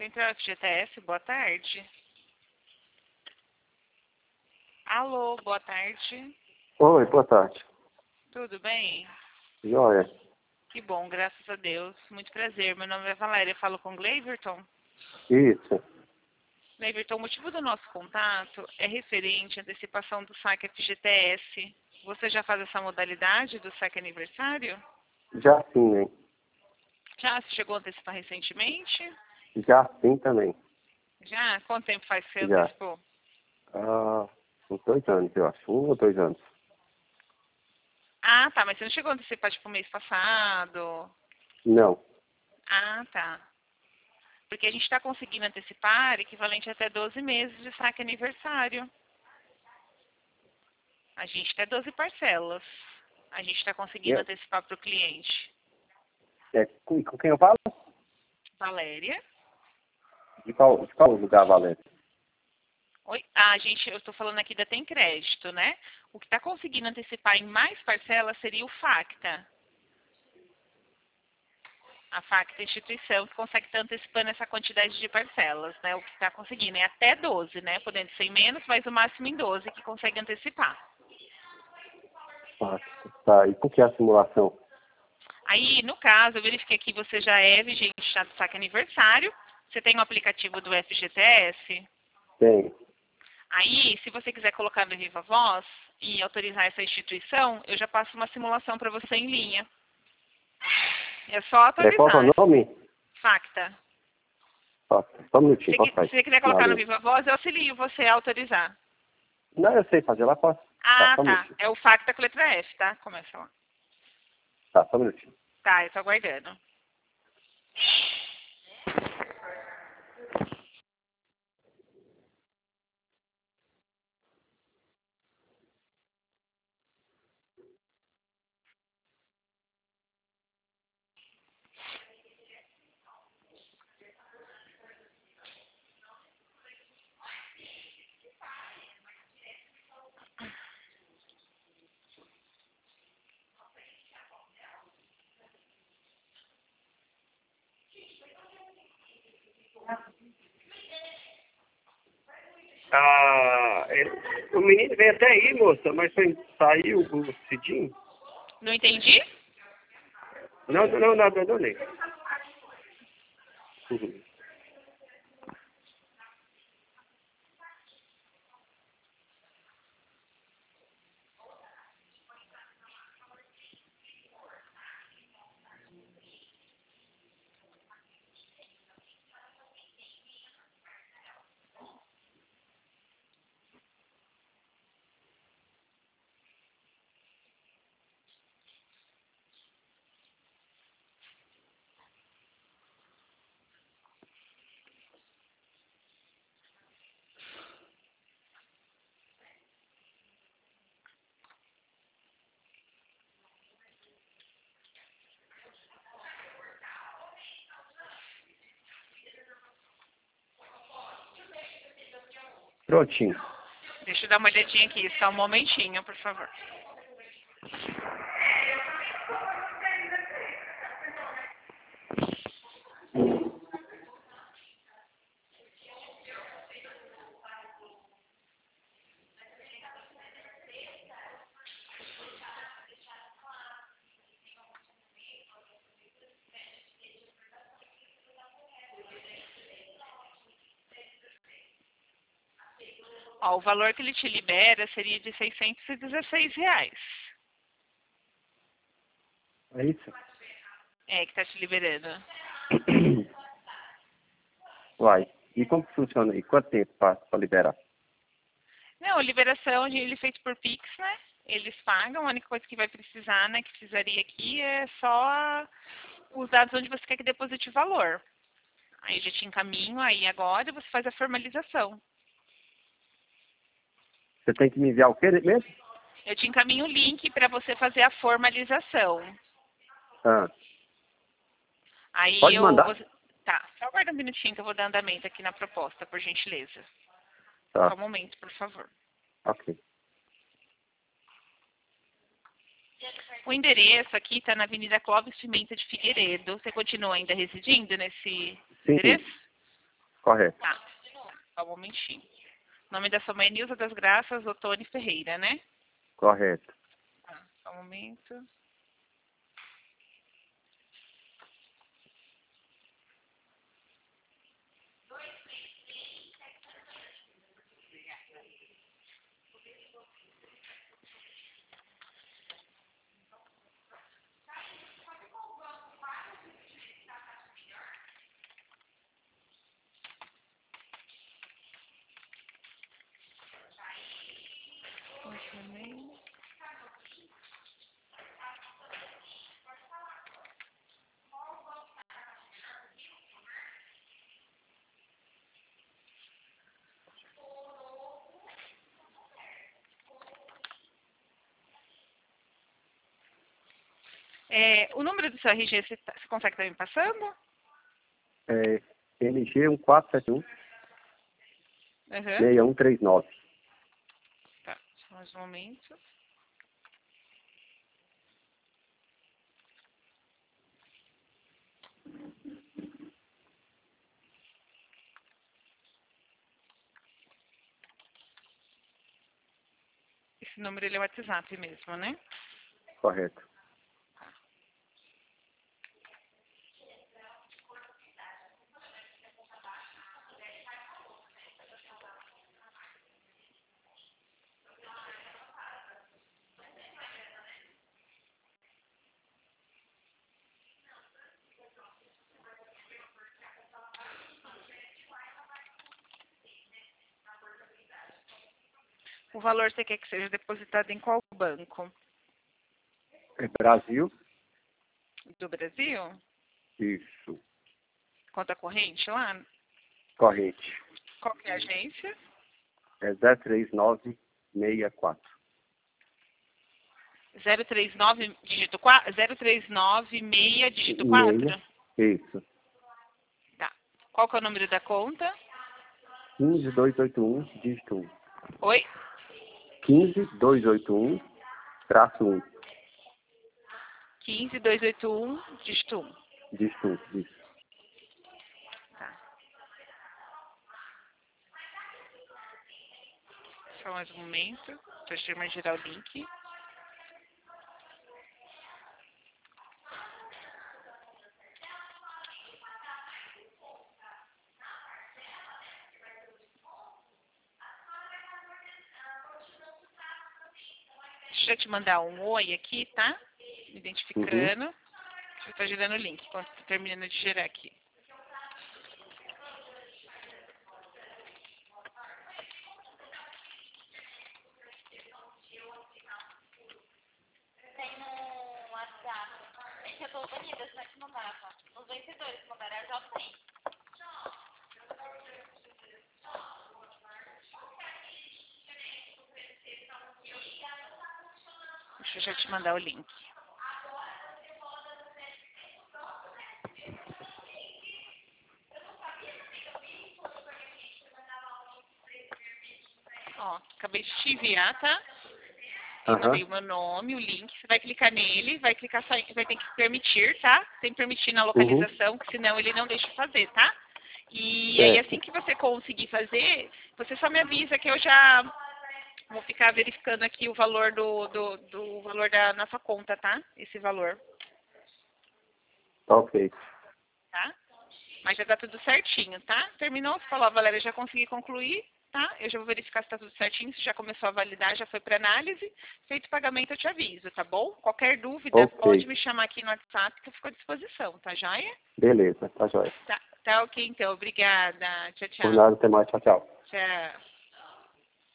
Central FGTS, boa tarde. Alô, boa tarde. Oi, boa tarde. Tudo bem? Joia. Que bom, graças a Deus. Muito prazer. Meu nome é Valéria. Eu falo com Gleiverton. Isso. Gleiverton, o motivo do nosso contato é referente à antecipação do saque FGTS. Você já faz essa modalidade do saque aniversário? Já sim, hein? Já? Você chegou a antecipar recentemente? Já sim também. Já? Quanto tempo faz que você Já. antecipou? Uns 2 anos, eu acho. 1 ou 2 anos. Ah, tá. Mas você não chegou a antecipar, tipo, mês passado? Não. Ah, tá. Porque a gente está conseguindo antecipar equivalente a até 12 meses de saque aniversário. A gente tem 12 parcelas. A gente está conseguindo Eu, antecipar para o cliente. com quem eu falo? Valéria? De qual lugar, Valéria? Oi? Ah, eu estou falando aqui da Tem Crédito, né? O que está conseguindo antecipar em mais parcelas seria o FACTA. A FACTA é a instituição que consegue estar antecipando essa quantidade de parcelas, né? O que está conseguindo é até 12, né? Podendo ser em menos, mas o máximo em 12 que consegue antecipar. Ah, tá. E por que a simulação? Aí, no caso, eu verifiquei que você já é vigente já do saque aniversário. Você tem o aplicativo do FGTS. Tem. Aí, se você quiser colocar no Viva Voz e autorizar essa instituição, eu já passo uma simulação para você em linha. É só Qual que é autorizar. o nome? Facta. Só um minutinho, Se posso sair? você quiser Na colocar no linha. Viva Voz, eu auxilio você a autorizar. Não, eu sei fazer lá, posso? Tá, Ah, só um tá. minutinho. É o Facta com letra F, tá? Começa lá. Tá, só um minutinho. Tá, eu tô aguardando. O menino veio até aí, moça, mas saiu o Cidinho? Não entendi? Não, nada, não, nem. Uhum. Prontinho. Deixa eu dar uma olhadinha aqui, só um momentinho, por favor. Ó, o valor que ele te libera seria de R$ 616. É isso? É, que tá te liberando. Uai. E como que funciona aí? Quanto tempo para liberar? Não, liberação ele feito por Pix, né? Eles pagam, a única coisa que vai precisar, né, que precisaria aqui é só os dados onde você quer que deposite o valor. Aí eu já te encaminho, aí agora você faz a formalização. Você tem que me enviar o quê mesmo? Eu te encaminho o link para você fazer a formalização. Ah, Aí pode mandar. Tá, só aguarda um minutinho que eu vou dar andamento aqui na proposta, por gentileza. Só Tá, um momento, por favor. ok. O endereço aqui está na Avenida Clóvis Pimenta de Figueiredo. Você continua ainda residindo nesse Sim, endereço? Correto. Tá. Só um momentinho. O nome da sua mãe é Nilza das Graças Ottoni Ferreira, né? Correto. Tá. Só um momento. O número do seu RG, você consegue estar me passando? NG 1471 Uhum. 6139. Tá, só mais um momento. Esse número ele é o WhatsApp mesmo, né? Correto. O valor você quer que seja depositado em qual banco? Brasil? Do Brasil? Isso. Conta corrente lá? Corrente. Qual que é a agência? 03964. 039 dígito 4? 0396 dígito 4? Isso. Tá. Qual que é o número da conta? 15281, dígito 1. Oi? 15281, traço 1. 15281 dígito 1. Dígito 1, isso. Tá. Só mais um momento. Deixa eu girar o link. Deixa eu te mandar um oi aqui, tá? Me identificando. Deixa eu estar gerando o link enquanto tô terminando de gerar aqui. Tem no WhatsApp. É que eu tô banida, senão te mandava. Os vencedores que mandaram já tem. Deixa eu já te mandar o link. Ó, acabei de te enviar, tá? Eu mandei o meu nome, o link, você vai clicar nele, vai clicar só, vai ter que permitir, tá? Tem que permitir na localização, que senão ele não deixa fazer, tá? E aí assim que você conseguir fazer, você só me avisa que eu já vou ficar verificando aqui o valor do valor da nossa conta, tá? Esse valor, Ok. tá? Mas já tá tudo certinho, tá? Terminou, você falou, Valéria, já consegui concluir, tá? Eu já vou verificar se tá tudo certinho, se já começou a validar, já foi para análise. Feito o pagamento, eu te aviso, tá bom? Qualquer dúvida, pode me chamar aqui no WhatsApp que eu fico à disposição, tá joia? Beleza, tá joia. Tá ok, então. Obrigada. Tchau, tchau. Por nada, até mais. Tchau, tchau. Tchau.